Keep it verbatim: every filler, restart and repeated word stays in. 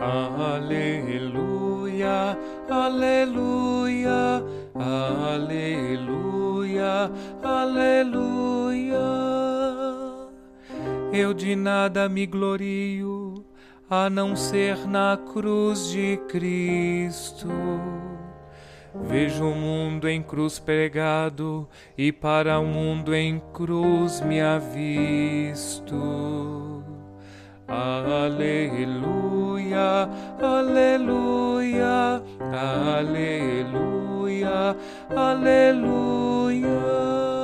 Aleluia, aleluia, aleluia, aleluia. Eu de nada me glorio, a não ser na cruz de Cristo. Vejo o mundo em cruz pregado, e para o mundo em cruz me avisto. Aleluia, aleluia, aleluia, aleluia.